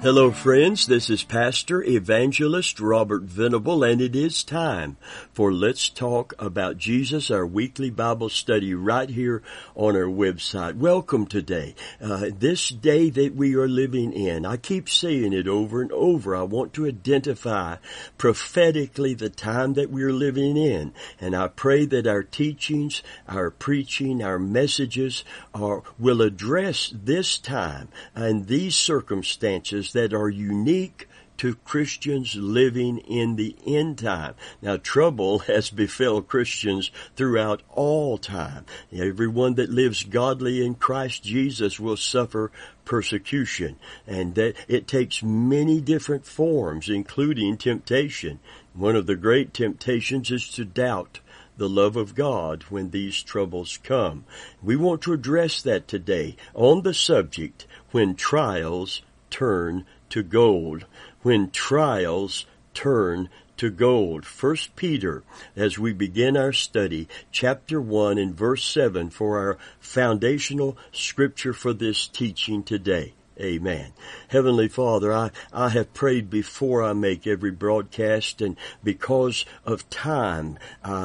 Hello friends, this is Pastor Evangelist Robert Venable, and it is time for Let's Talk About Jesus, our weekly Bible study right here on our website. Welcome today. This day that we are living in, I keep saying it over and over. I want to identify prophetically the time that we are living in, and I pray that our teachings, our preaching, our messages will address this time and these circumstances that are unique to Christians living in the end time. Now, trouble has befell Christians throughout all time. Everyone that lives godly in Christ Jesus will suffer persecution, and that it takes many different forms, including temptation. One of the great temptations is to doubt the love of God when these troubles come. We want to address that today on the subject, when trials turn to gold. When trials turn to gold. 1 Peter, as we begin our study, chapter 1 and verse 7 for our foundational scripture for this teaching today. Amen. Heavenly Father, I have prayed before I make every broadcast, and because of time,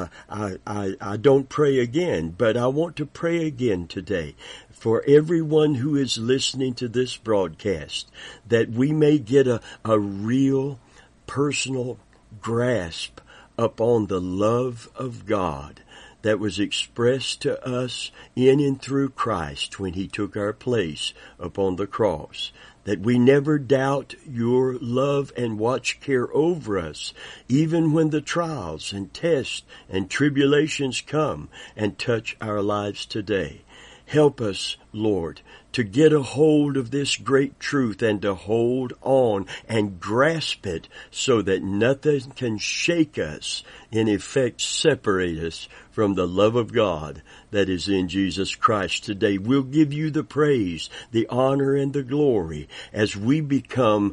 I don't pray again, but I want to pray again today for everyone who is listening to this broadcast, that we may get a real personal grasp upon the love of God that was expressed to us in and through Christ when He took our place upon the cross. That we never doubt your love and watch care over us, even when the trials and tests and tribulations come and touch our lives today. Help us, Lord, to get a hold of this great truth and to hold on and grasp it so that nothing can shake us, in effect separate us from the love of God that is in Jesus Christ today. We'll give you the praise, the honor, and the glory as we become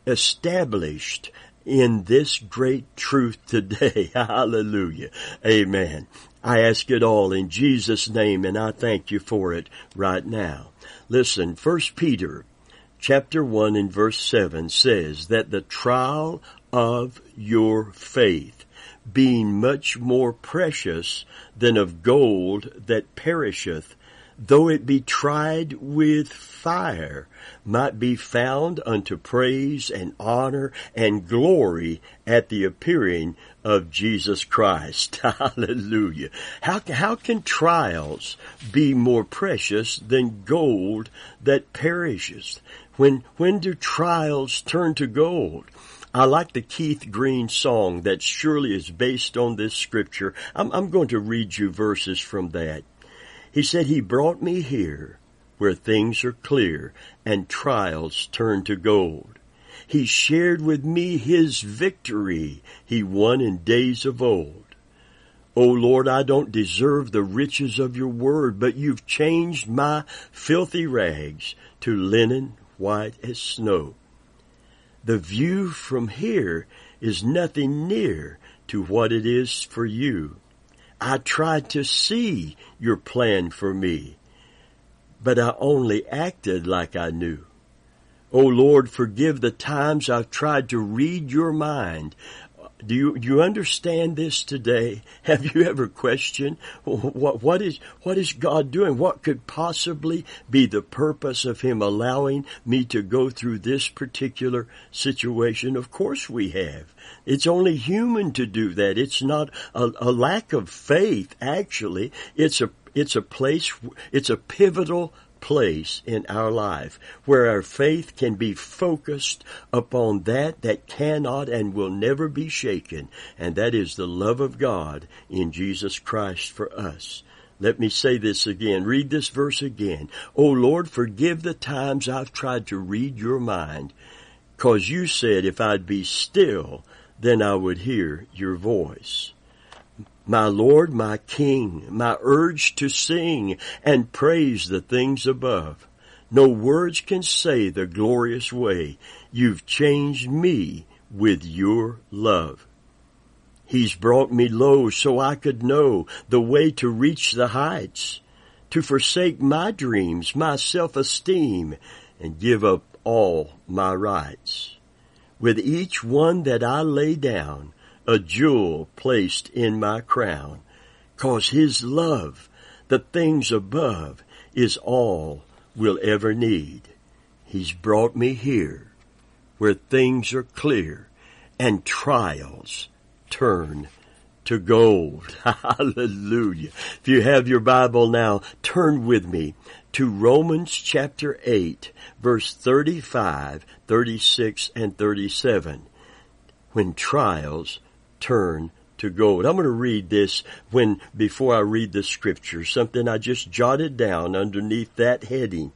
established in this great truth today. Hallelujah. Amen. I ask it all in Jesus' name, and I thank you for it right now. Listen, 1 Peter chapter 1 and verse 7 says that the trial of your faith, being much more precious than of gold that perisheth, though it be tried with fire, might be found unto praise and honor and glory at the appearing of Jesus Christ. Hallelujah. How can trials be more precious than gold that perishes? When do trials turn to gold? I like the Keith Green song that surely is based on this scripture. I'm going to read you verses from that. He said, He brought me here where things are clear and trials turn to gold. He shared with me His victory He won in days of old. O Lord, I don't deserve the riches of your word, but you've changed my filthy rags to linen white as snow. The view from here is nothing near to what it is for you. I tried to see your plan for me, but I only acted like I knew. Oh Lord, forgive the times I've tried to read your mind. Do you understand this today? Have you ever questioned what is God doing? What could possibly be the purpose of Him allowing me to go through this particular situation? Of course we have. It's only human to do that. It's not a lack of faith, actually. It's a place, it's a pivotal place in our life where our faith can be focused upon that cannot and will never be shaken, and that is the love of God in Jesus Christ for us. Let me say this again. Read this verse again. Oh Lord, forgive the times I've tried to read your mind, 'cause you said if I'd be still, then I would hear your voice. My Lord, my King, my urge to sing and praise the things above. No words can say the glorious way you've changed me with your love. He's brought me low so I could know the way to reach the heights, to forsake my dreams, my self-esteem, and give up all my rights. With each one that I lay down, a jewel placed in my crown, 'cause his love, the things above, is all we'll ever need. He's brought me here, where things are clear, and trials turn to gold. Hallelujah. If you have your Bible now, turn with me to Romans chapter 8, verse 35, 36, and 37. When trials turn to gold. I'm going to read this before I read the scripture, something I just jotted down underneath that heading.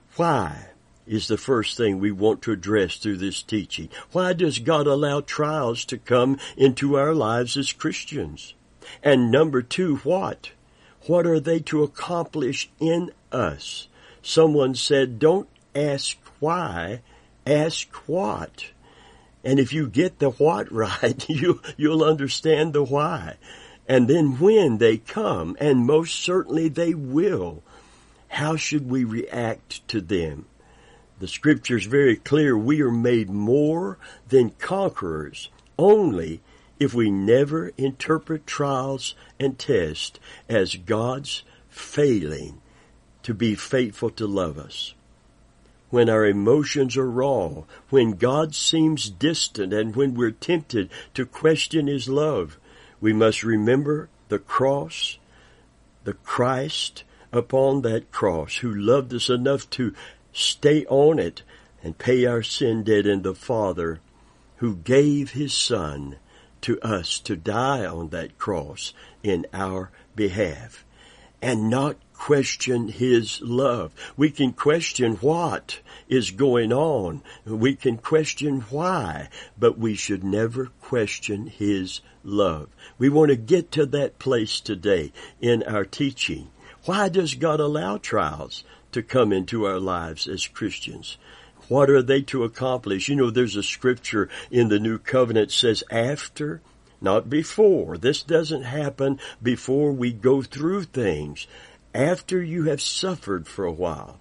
Why is the first thing we want to address through this teaching. Why does God allow trials to come into our lives as Christians? And number two, what? What are they to accomplish in us? Someone said, don't ask why, ask what. And if you get the what right, you'll understand the why. And then when they come, and most certainly they will, how should we react to them? The scripture is very clear. We are made more than conquerors only if we never interpret trials and tests as God's failing to be faithful to love us. When our emotions are raw, when God seems distant, and when we're tempted to question His love, we must remember the cross, the Christ upon that cross who loved us enough to stay on it and pay our sin debt, and the Father who gave His Son to us to die on that cross in our behalf, and not question His love. We can question what is going on. We can question why, but we should never question His love. We want to get to that place today in our teaching. Why does God allow trials to come into our lives as Christians? What are they to accomplish? You know, there's a scripture in the New Covenant that says after, not before. This doesn't happen before we go through things. After you have suffered for a while,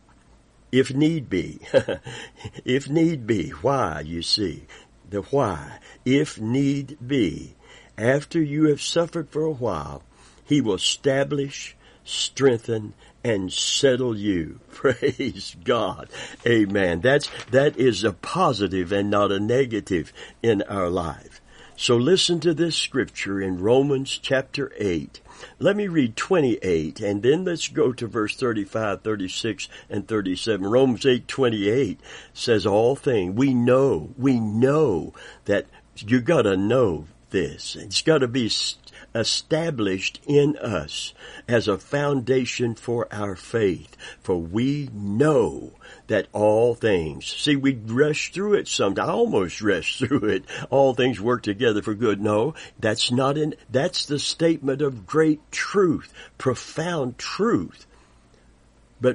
if need be. If need be. Why, you see? The why. If need be. After you have suffered for a while, He will establish, strengthen, and settle you. Praise God. Amen. That is a positive and not a negative in our life. So listen to this scripture in Romans chapter 8. Let me read 28, and then let's go to verse 35, 36, and 37. Romans 8:28 says all things. We know that you gotta know this. It's gotta be established in us as a foundation for our faith. For we know that all things, see, we rush through it sometimes. I almost rush through it. All things work together for good. No, that's the statement of great truth, profound truth. But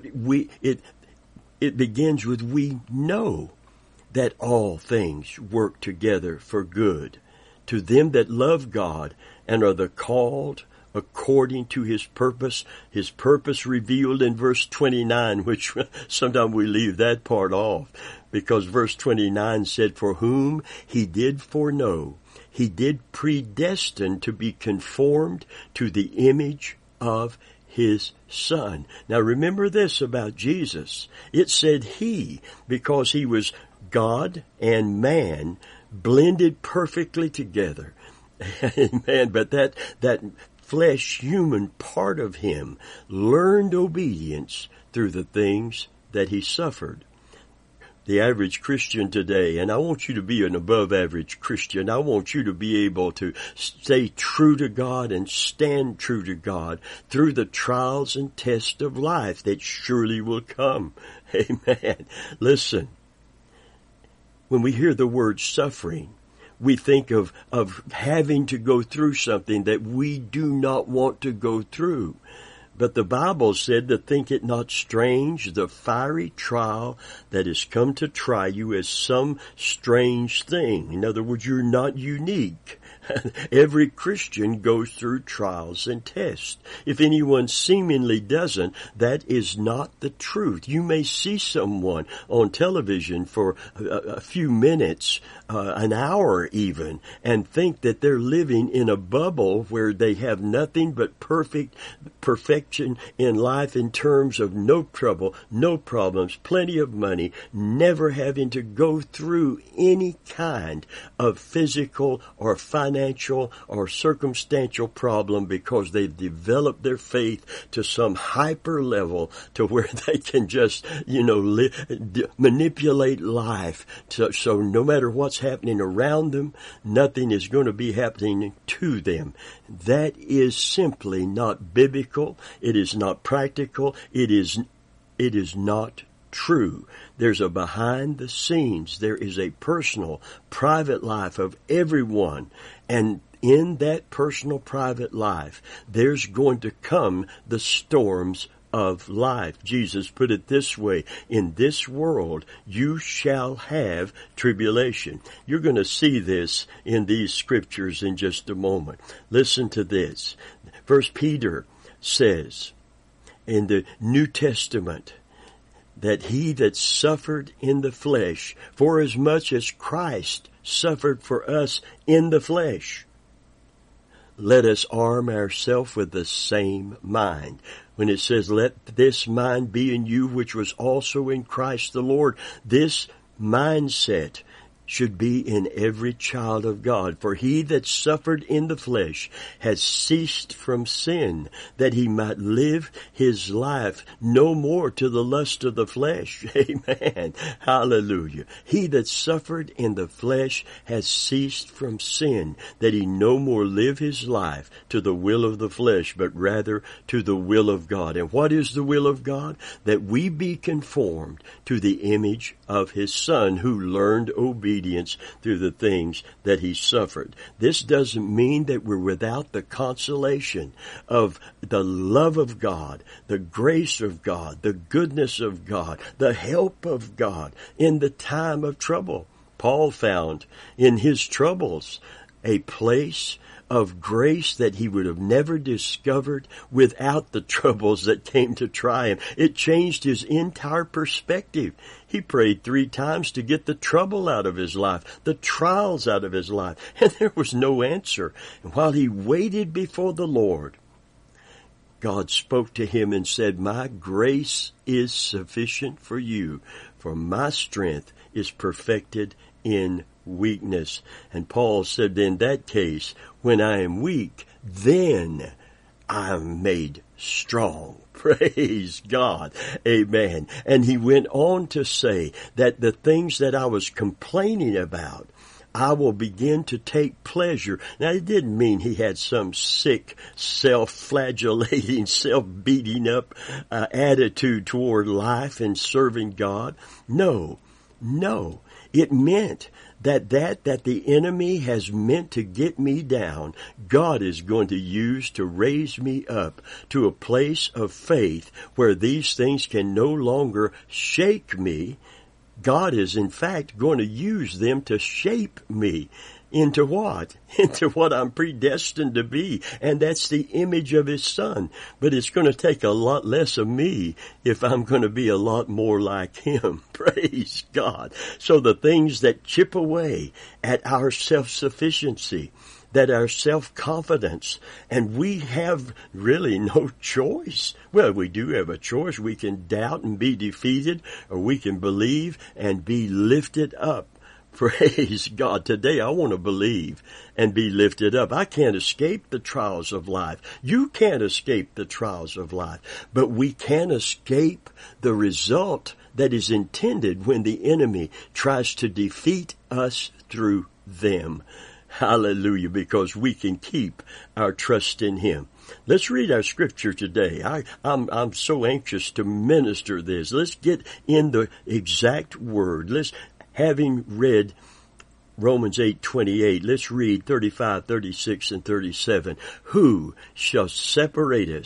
it begins with we know that all things work together for good to them that love God and are the called according to His purpose revealed in verse 29, which sometimes we leave that part off, because verse 29 said, for whom He did foreknow, He did predestine to be conformed to the image of His Son. Now remember this about Jesus. It said He, because He was God and man, blended perfectly together. Amen. But that flesh human part of Him learned obedience through the things that He suffered. The average Christian today, and I want you to be an above average Christian. I want you to be able to stay true to God and stand true to God through the trials and tests of life that surely will come. Amen. Listen, when we hear the word suffering, we think of having to go through something that we do not want to go through. But the Bible said to think it not strange, the fiery trial that has come to try you as some strange thing. In other words, you're not unique. Every Christian goes through trials and tests. If anyone seemingly doesn't, that is not the truth. You may see someone on television for a few minutes, an hour even, and think that they're living in a bubble where they have nothing but perfection in life in terms of no trouble, no problems, plenty of money, never having to go through any kind of physical or financial or circumstantial problem because they've developed their faith to some hyper level to where they can just, manipulate life. So no matter what's happening around them, nothing is going to be happening to them. That is simply not biblical. It is not practical. It is not true. There's a behind the scenes. There is a personal, private life of everyone. And in that personal, private life, there's going to come the storms of life. Jesus put it this way, in this world you shall have tribulation. You're going to see this in these scriptures in just a moment. Listen to this. First Peter says in the New Testament that he that suffered in the flesh, for as much as Christ suffered for us in the flesh, let us arm ourselves with the same mind. When it says, let this mind be in you, which was also in Christ the Lord, this mindset should be in every child of God. For he that suffered in the flesh has ceased from sin, that he might live his life no more to the lust of the flesh. Amen. Hallelujah. He that suffered in the flesh has ceased from sin, that he no more live his life to the will of the flesh, but rather to the will of God. And what is the will of God? That we be conformed to the image of his Son, who learned obedience through the things that he suffered. This doesn't mean that we're without the consolation of the love of God, the grace of God, the goodness of God, the help of God in the time of trouble. Paul found in his troubles a place of grace that he would have never discovered without the troubles that came to try him. It changed his entire perspective. He prayed 3 times to get the trouble out of his life, the trials out of his life, and there was no answer. And while he waited before the Lord, God spoke to him and said, my grace is sufficient for you, for my strength is perfected in weakness. And Paul said, in that case, when I am weak, then I am made strong. Praise God. Amen. And he went on to say that the things that I was complaining about, I will begin to take pleasure. Now, it didn't mean he had some sick, self-flagellating, self-beating up attitude toward life and serving God. No. It meant that the enemy has meant to get me down, God is going to use to raise me up to a place of faith where these things can no longer shake me. God is, in fact, going to use them to shape me into what? Into what I'm predestined to be. And that's the image of his Son. But it's going to take a lot less of me if I'm going to be a lot more like him. Praise God. So the things that chip away at our self-sufficiency, that our self-confidence, and we have really no choice. Well, we do have a choice. We can doubt and be defeated, or we can believe and be lifted up. Praise God. Today I want to believe and be lifted up. I can't escape the trials of life. You can't escape the trials of life. But we can escape the result that is intended when the enemy tries to defeat us through them. Hallelujah, because we can keep our trust in him. Let's read our scripture today. I'm so anxious to minister this. Let's get in the exact word. Having read Romans 8:28, let's read 35, 36, and 37. Who shall separate us from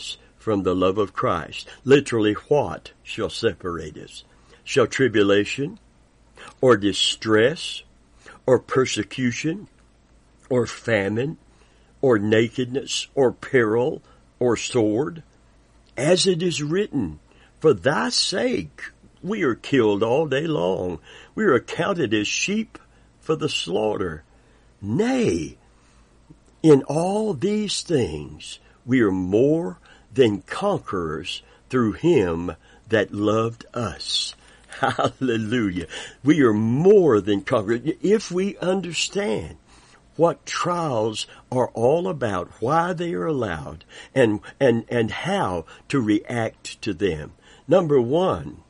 from the love of Christ? Literally, what shall separate us? Shall tribulation, or distress, or persecution, or famine, or nakedness, or peril, or sword? As it is written, for thy sake we are killed all day long. We are accounted as sheep for the slaughter. Nay, in all these things we are more than conquerors through him that loved us. Hallelujah. We are more than conquerors. If we understand what trials are all about, why they are allowed, and how to react to them. Number one,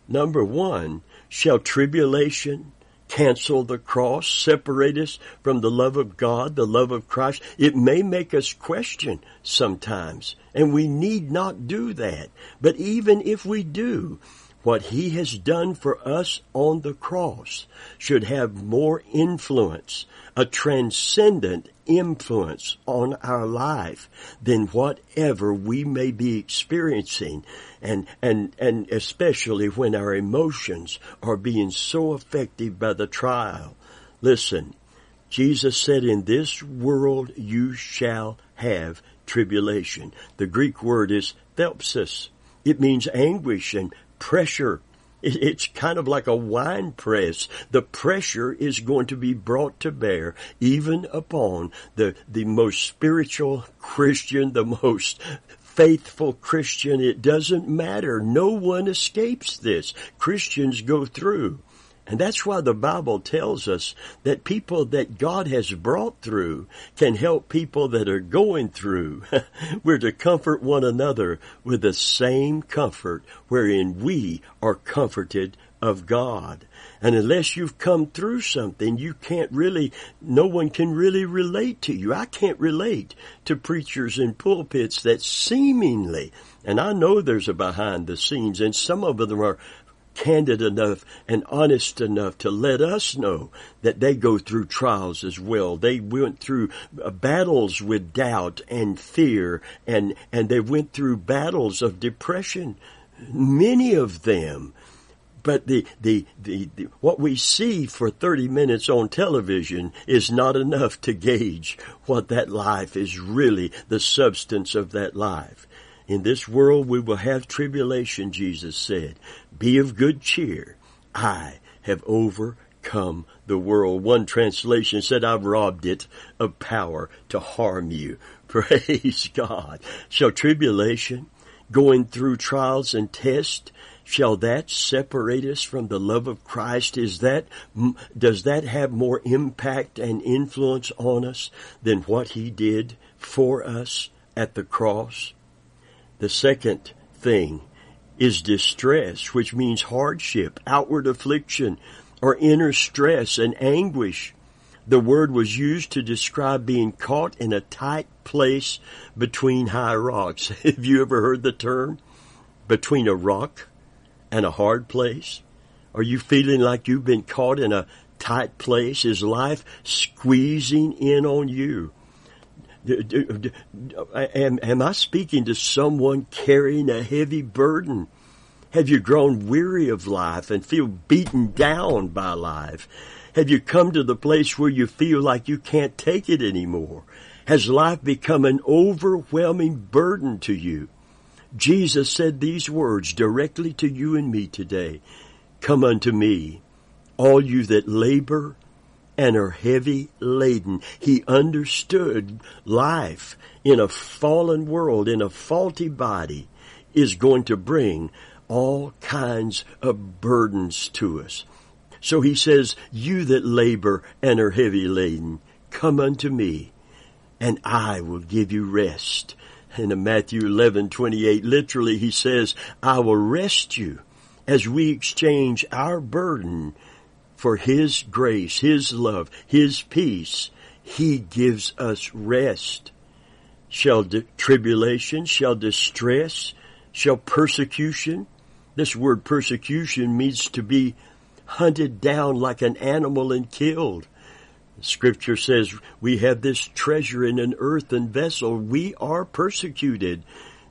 shall tribulation cancel the cross, separate us from the love of God, the love of Christ? It may make us question sometimes, and we need not do that. But even if we do, what he has done for us on the cross should have more influence, a transcendent influence on our life than whatever we may be experiencing, and especially when our emotions are being so affected by the trial. Listen, Jesus said, in this world you shall have tribulation. The Greek word is thelpsis. It means anguish and pressure. It's kind of like a wine press. The pressure is going to be brought to bear even upon the most spiritual Christian, the most faithful Christian. It doesn't matter. No one escapes this. Christians go through. And that's why the Bible tells us that people that God has brought through can help people that are going through. We're to comfort one another with the same comfort wherein we are comforted of God. And unless you've come through something, no one can really relate to you. I can't relate to preachers in pulpits that seemingly, and I know there's a behind the scenes, and some of them are candid enough and honest enough to let us know that they go through trials as well. They went through battles with doubt and fear, and they went through battles of depression, many of them. But what we see for 30 minutes on television is not enough to gauge what that life is really, the substance of that life. In this world we will have tribulation, Jesus said. Be of good cheer. I have overcome the world. One translation said, I've robbed it of power to harm you. Praise God. Shall tribulation, going through trials and tests, shall that separate us from the love of Christ? Does that have more impact and influence on us than what he did for us at the cross? The second thing is distress, which means hardship, outward affliction, or inner stress and anguish. The word was used to describe being caught in a tight place between high rocks. Have you ever heard the term? Between a rock and a hard place? Are you feeling like you've been caught in a tight place? Is life squeezing in on you? Am I speaking to someone carrying a heavy burden? Have you grown weary of life and feel beaten down by life? Have you come to the place where you feel like you can't take it anymore? Has life become an overwhelming burden to you? Jesus said these words directly to you and me today. Come unto me, all you that labor and are heavy laden. He understood life in a fallen world, in a faulty body, is going to bring all kinds of burdens to us. So he says, you that labor and are heavy laden, come unto me, and I will give you rest. In Matthew 11:28, literally he says, I will rest you as we exchange our burden for his grace, his love, his peace. He gives us rest. Shall tribulation, shall distress, shall persecution. This word persecution means to be hunted down like an animal and killed. Scripture says we have this treasure in an earthen vessel. We are persecuted.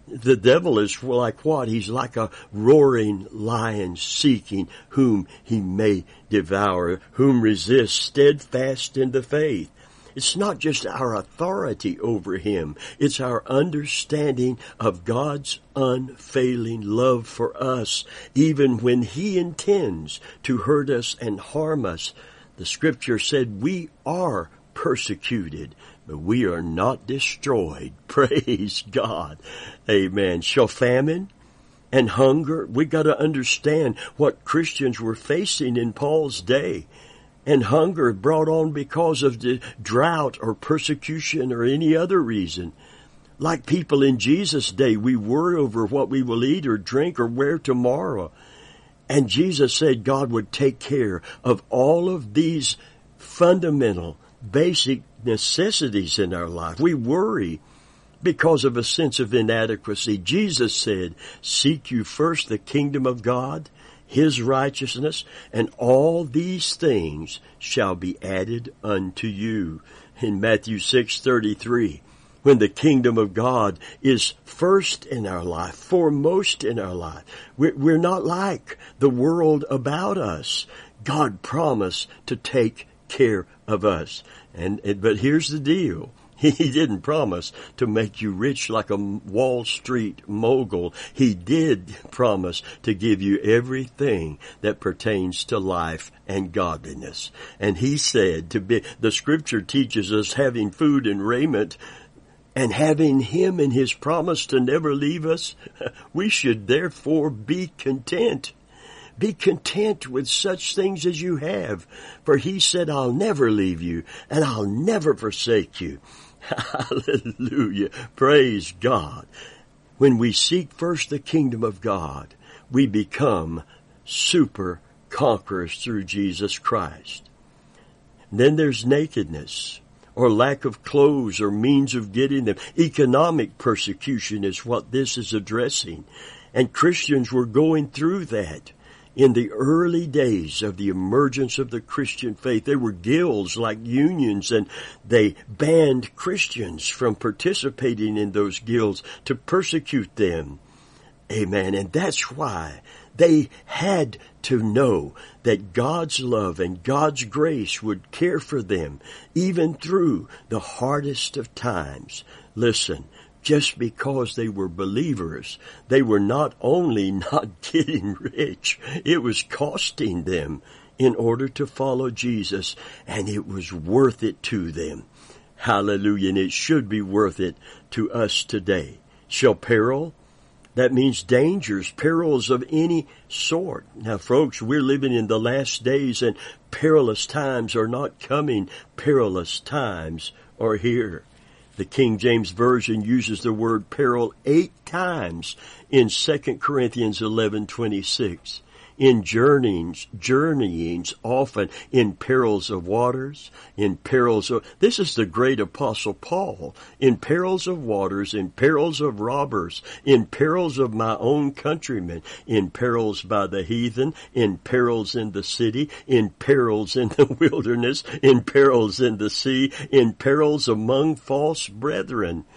The devil is like what? He's like a roaring lion seeking whom he may devour, whom resist steadfast in the faith. It's not just our authority over him. It's our understanding of God's unfailing love for us, even when he intends to hurt us and harm us. The scripture said we are persecuted, but we are not destroyed. Praise God. Amen. Shall famine and hunger, we got to understand what Christians were facing in Paul's day. And hunger brought on because of the drought or persecution or any other reason. Like people in Jesus' day, we worry over what we will eat or drink or wear tomorrow. And Jesus said God would take care of all of these fundamental, basic necessities in our life. We worry because of a sense of inadequacy. Jesus said, seek you first the kingdom of God, his righteousness, and all these things shall be added unto you. In Matthew 6:33, when the kingdom of God is first in our life, foremost in our life, we're not like the world about us. God promised to take care of us. But here's the deal. He didn't promise to make you rich like a Wall Street mogul. He did promise to give you everything that pertains to life and godliness. And he said the scripture teaches us having food and raiment and having him in his promise to never leave us, we should therefore be content. Be content with such things as you have. For he said, I'll never leave you and I'll never forsake you. Hallelujah. Praise God. When we seek first the kingdom of God, we become super conquerors through Jesus Christ. And then there's nakedness or lack of clothes or means of getting them. Economic persecution is what this is addressing. And Christians were going through that. In the early days of the emergence of the Christian faith, there were guilds like unions, and they banned Christians from participating in those guilds to persecute them. Amen. And that's why they had to know that God's love and God's grace would care for them even through the hardest of times. Listen. Just because they were believers, they were not only not getting rich, it was costing them in order to follow Jesus, and it was worth it to them. Hallelujah. And it should be worth it to us today. Shall peril? That means dangers, perils of any sort. Now, folks, we're living in the last days, and perilous times are not coming. Perilous times are here. The King James Version uses the word peril 8 times in 2 Corinthians 11:26. In journeyings often, in perils of waters, in perils of, this is the great apostle Paul, in perils of waters, in perils of robbers, in perils of my own countrymen, in perils by the heathen, in perils in the city, in perils in the wilderness, in perils in the sea, in perils among false brethren.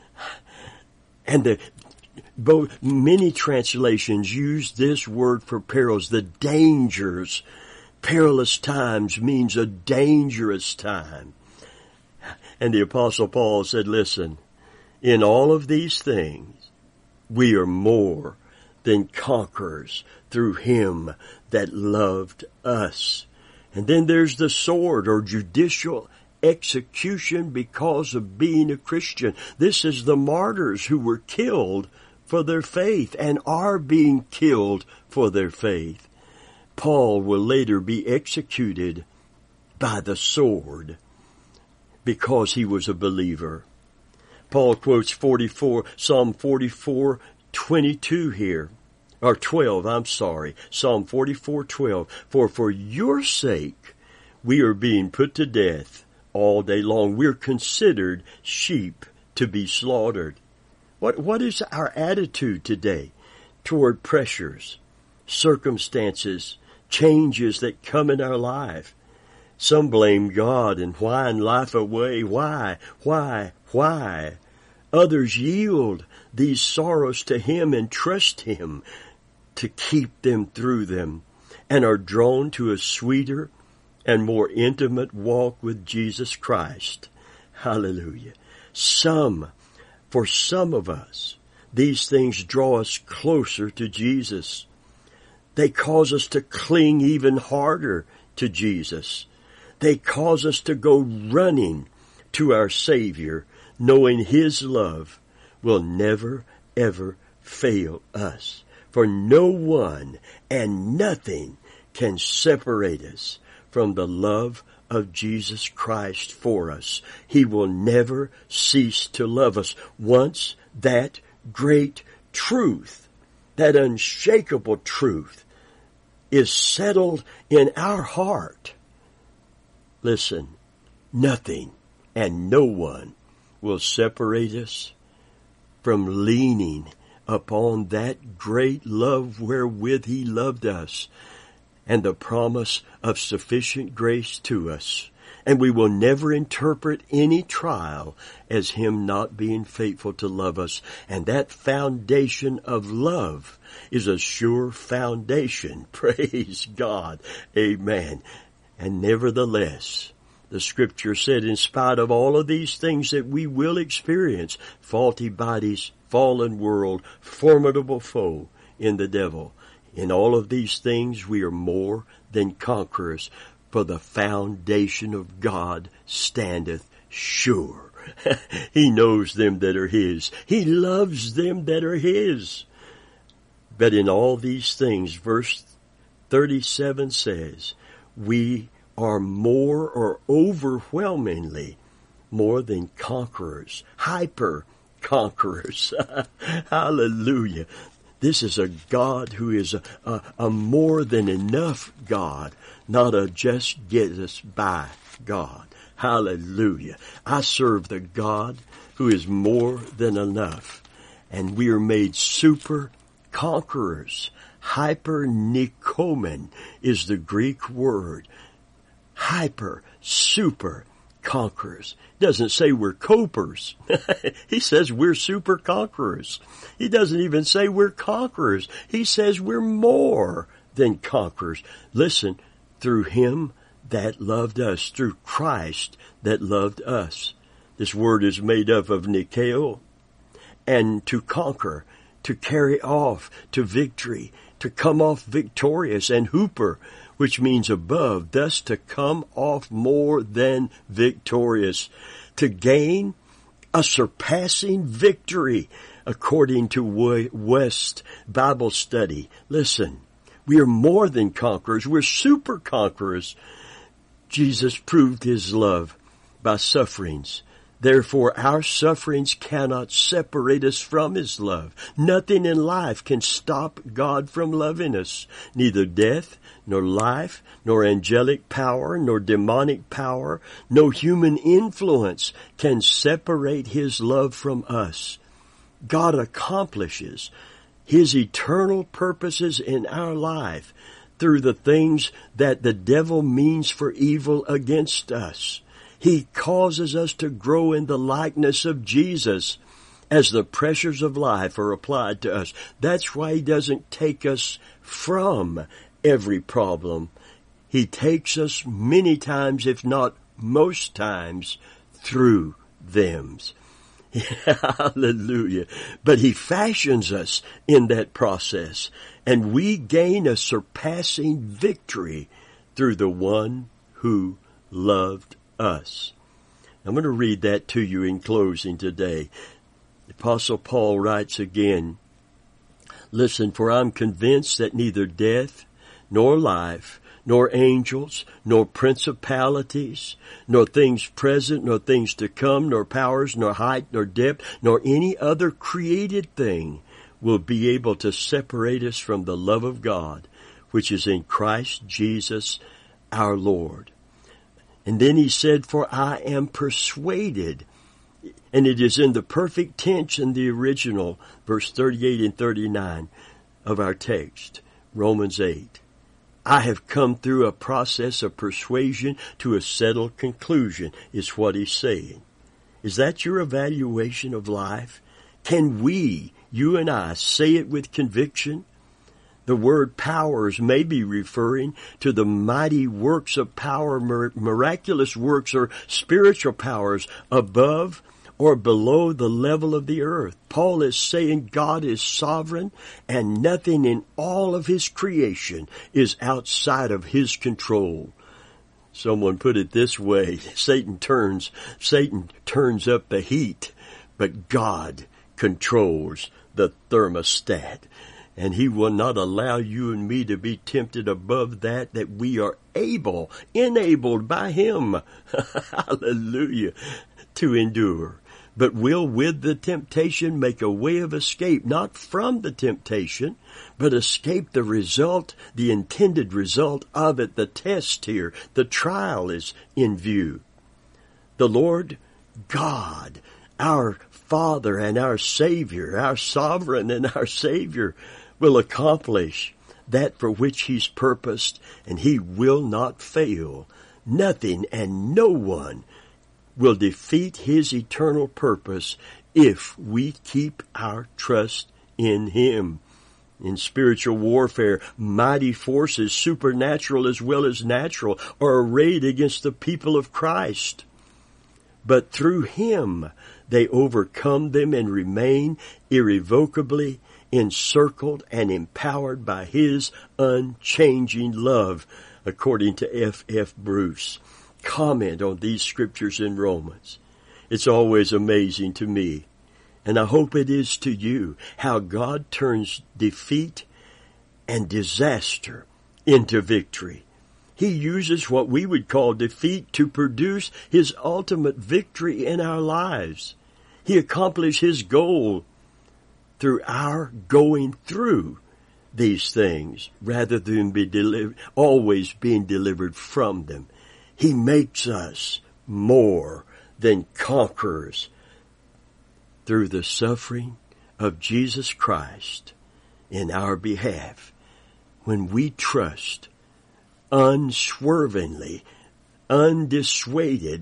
And many translations use this word for perils, the dangers. Perilous times means a dangerous time. And the Apostle Paul said, listen, in all of these things, we are more than conquerors through him that loved us. And then there's the sword or judicial execution because of being a Christian. This is the martyrs who were killed for their faith and are being killed for their faith. Paul will later be executed by the sword because he was a believer. Paul quotes Psalm 44:22 here, or 12, Psalm 44:12. For your sake we are being put to death all day long. We're considered sheep to be slaughtered. What is our attitude today toward pressures, circumstances, changes that come in our life? Some blame God and whine life away. Why? Others yield these sorrows to Him and trust Him to keep them through them, and are drawn to a sweeter and more intimate walk with Jesus Christ. Hallelujah. For some of us, these things draw us closer to Jesus. They cause us to cling even harder to Jesus. They cause us to go running to our Savior, knowing His love will never, ever fail us. For no one and nothing can separate us from the love of Jesus Christ for us. He will never cease to love us. Once that great truth, that unshakable truth, is settled in our heart, listen, nothing and no one will separate us from leaning upon that great love wherewith He loved us, and the promise of sufficient grace to us. And we will never interpret any trial as Him not being faithful to love us. And that foundation of love is a sure foundation. Praise God. Amen. And nevertheless, the Scripture said, in spite of all of these things that we will experience, faulty bodies, fallen world, formidable foe in the devil, in all of these things we are more than conquerors, for the foundation of God standeth sure. He knows them that are His. He loves them that are His. But in all these things, verse 37 says, we are more or overwhelmingly more than conquerors, hyper conquerors. Hallelujah. This is a God who is a more than enough God, not a just get us by God. Hallelujah. I serve the God who is more than enough. And we are made super conquerors. Hyper-nikomen is the Greek word. Hyper, super conquerors. It doesn't say we're copers. He says we're super conquerors. He doesn't even say we're conquerors. He says we're more than conquerors. Listen, through Him that loved us, through Christ that loved us. This word is made up of nikeo, and to conquer, to carry off to victory, to come off victorious, and hooper, which means above, thus to come off more than victorious, to gain a surpassing victory, according to West Bible Study. Listen, we are more than conquerors. We're super conquerors. Jesus proved His love by sufferings. Therefore, our sufferings cannot separate us from His love. Nothing in life can stop God from loving us. Neither death, nor life, nor angelic power, nor demonic power, no human influence can separate His love from us. God accomplishes His eternal purposes in our life through the things that the devil means for evil against us. He causes us to grow in the likeness of Jesus as the pressures of life are applied to us. That's why He doesn't take us from every problem. He takes us many times, if not most times, through them. Hallelujah. But He fashions us in that process, and we gain a surpassing victory through the one who loved us. I'm going to read that to you in closing today. The Apostle Paul writes again, listen, for I'm convinced that neither death, nor life, nor angels, nor principalities, nor things present, nor things to come, nor powers, nor height, nor depth, nor any other created thing will be able to separate us from the love of God, which is in Christ Jesus our Lord. And then he said, for I am persuaded, and it is in the perfect tense in the original, verse 38 and 39 of our text, Romans 8. I have come through a process of persuasion to a settled conclusion, is what he's saying. Is that your evaluation of life? Can we, you and I, say it with conviction? The word powers may be referring to the mighty works of power, miraculous works or spiritual powers above or below the level of the earth. Paul is saying God is sovereign and nothing in all of His creation is outside of His control. Someone put it this way, Satan turns up the heat, but God controls the thermostat. And He will not allow you and me to be tempted above that we are enabled by Him, hallelujah, to endure. But will with the temptation make a way of escape, not from the temptation, but escape the result, the intended result of it. The test here, the trial is in view. The Lord God, our Father and our Savior, our Sovereign and our Savior, will accomplish that for which He's purposed, and He will not fail. Nothing and no one will defeat His eternal purpose if we keep our trust in Him. In spiritual warfare, mighty forces, supernatural as well as natural, are arrayed against the people of Christ. But through Him, they overcome them and remain irrevocably encircled and empowered by His unchanging love, according to F.F. Bruce. Comment on these scriptures in Romans. It's always amazing to me, and I hope it is to you, how God turns defeat and disaster into victory. He uses what we would call defeat to produce His ultimate victory in our lives. He accomplished His goal through our going through these things rather than always being delivered from them. He makes us more than conquerors through the suffering of Jesus Christ in our behalf. When we trust unswervingly, undissuaded,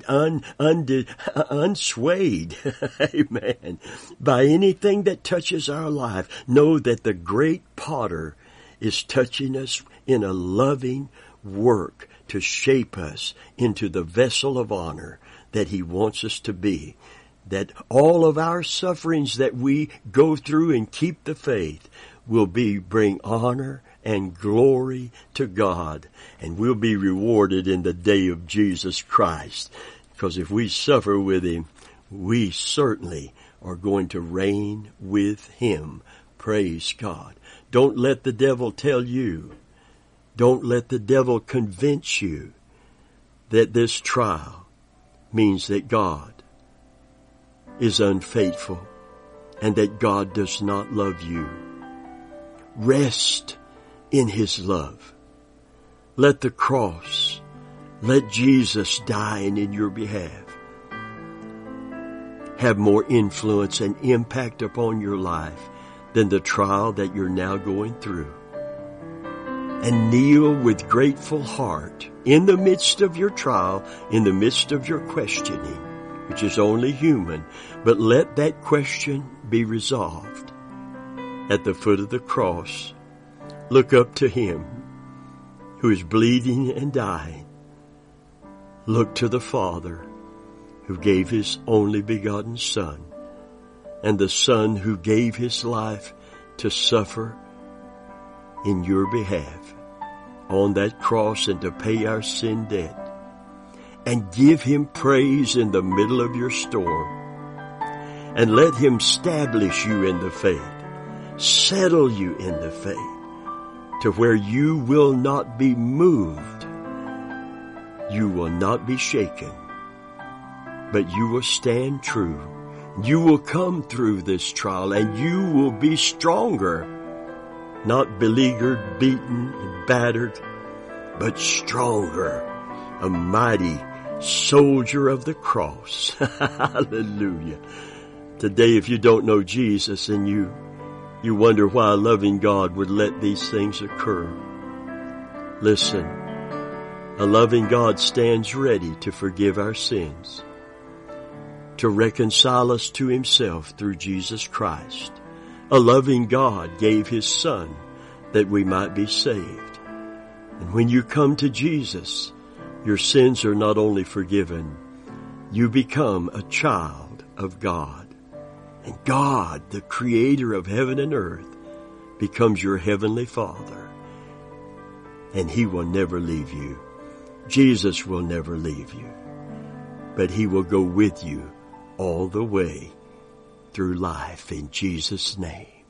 unswayed, amen, by anything that touches our life, know that the great potter is touching us in a loving work to shape us into the vessel of honor that He wants us to be. That all of our sufferings that we go through and keep the faith will bring honor and glory to God, and we'll be rewarded in the day of Jesus Christ. Because if we suffer with Him, we certainly are going to reign with Him. Praise God. Don't let the devil tell you, don't let the devil convince you that this trial means that God is unfaithful and that God does not love you. Rest in His love. Let the cross, let Jesus dying in your behalf have more influence and impact upon your life than the trial that you're now going through. And kneel with grateful heart in the midst of your trial, in the midst of your questioning, which is only human, but let that question be resolved at the foot of the cross. Look up to Him who is bleeding and dying. Look to the Father who gave His only begotten Son, and the Son who gave His life to suffer in your behalf on that cross and to pay our sin debt. And give Him praise in the middle of your storm. And let Him establish you in the faith, settle you in the faith, to where you will not be moved, you will not be shaken, but you will stand true. You will come through this trial and you will be stronger, not beleaguered, beaten, and battered, but stronger, a mighty soldier of the cross. Hallelujah. Today, if you don't know Jesus and you wonder why a loving God would let these things occur, listen, a loving God stands ready to forgive our sins. to reconcile us to Himself through Jesus Christ. A loving God gave His Son that we might be saved. And when you come to Jesus, your sins are not only forgiven, you become a child of God. And God, the Creator of heaven and earth, becomes your Heavenly Father. And He will never leave you. Jesus will never leave you. But He will go with you all the way through life in Jesus' name.